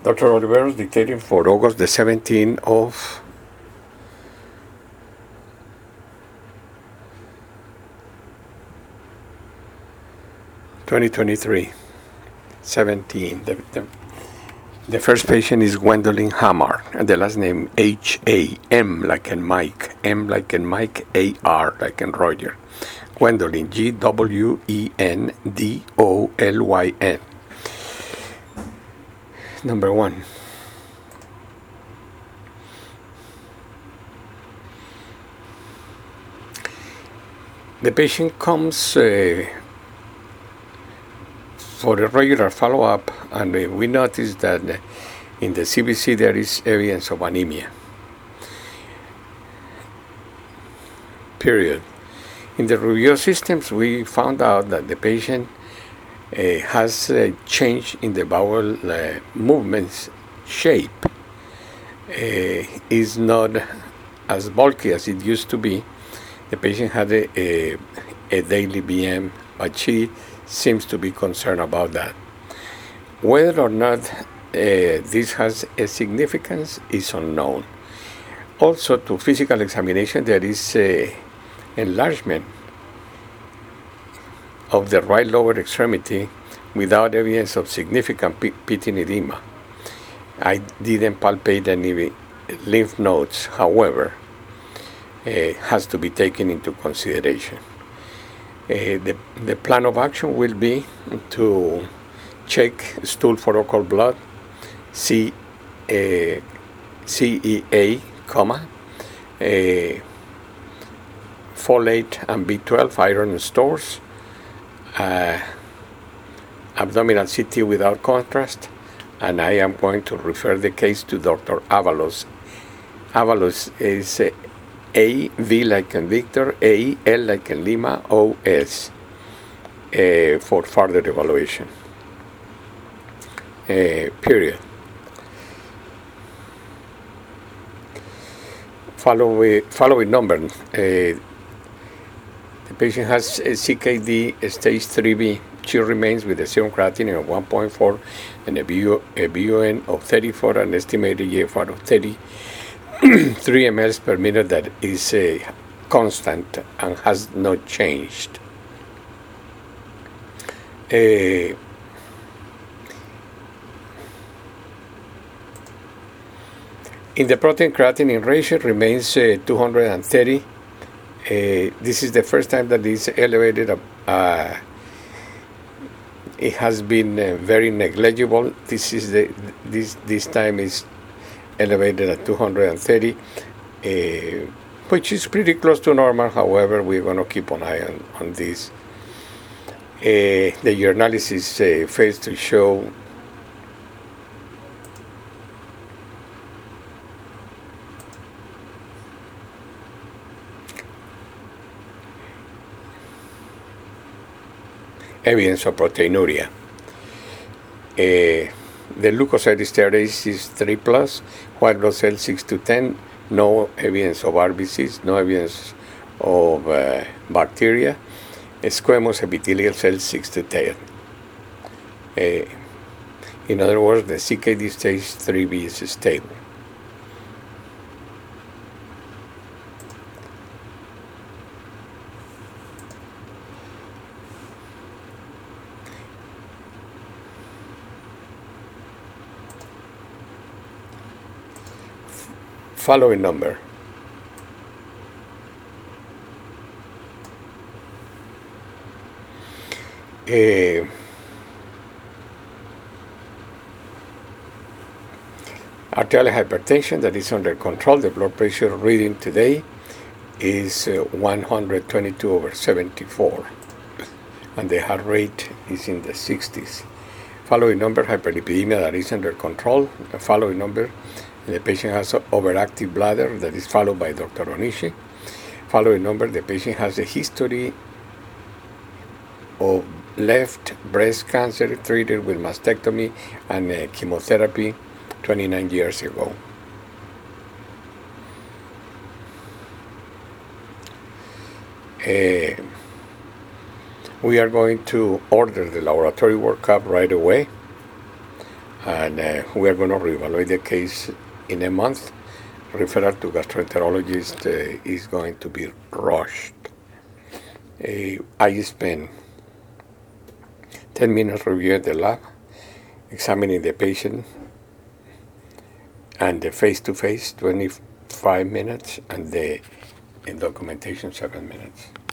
Dr. Oliveros dictating for August the 17th of 2023. 17. The first patient is Gwendolyn Hamar, and the last name H-A-M like in Mike, M like in Mike, A-R like in Roger. Gwendolyn, Gwendolyn. Number 1. The patient comes for a regular follow-up, and we noticed that in the CBC there is evidence of anemia. Period. In the review systems, we found out that the patient has a change in the bowel movements shape. Is not as bulky as it used to be. The patient had a daily BM, but she seems to be concerned about that. Whether or not this has a significance is unknown. Also, to physical examination, there is enlargement of the right lower extremity without evidence of significant pitting edema. I didn't palpate any lymph nodes, however, has to be taken into consideration. The plan of action will be to check stool for occult blood, CEA, folate and B12 iron stores, abdominal CT without contrast, and I am going to refer the case to Dr. Avalos. Avalos is A, V like in Victor, A, L like in Lima, O, S, for further evaluation. Period. Following number. The patient has a CKD stage 3B. She remains with a serum creatinine of 1.4 and a BUN of 34 and estimated GFR of 30. 3 mL per minute that is constant and has not changed. In the protein creatinine ratio remains 230. This is the first time that it's elevated. It has been very negligible. This time is elevated at 230, which is pretty close to normal. However, we're going to keep an eye on this. The urinalysis fails to show evidence of proteinuria. The leukocyte is 3 plus, white blood cell 6 to 10, no evidence of RBCs, no evidence of bacteria, squamous epithelial cells 6 to 10. In other words, the CKD stage 3B is stable. Following number. Arterial hypertension that is under control. The blood pressure reading today is 122/74, and the heart rate is in the 60s. Following number, hyperlipidemia that is under control. Following number, the patient has overactive bladder that is followed by Dr. Onishi. Following number, the patient has a history of left breast cancer treated with mastectomy and chemotherapy 29 years ago. We are going to order the laboratory workup right away, and we are going to reevaluate the case in a month. Referral to gastroenterologist is going to be rushed. I spent 10 minutes reviewing the lab, examining the patient, and the face-to-face 25 minutes, and the documentation 7 minutes.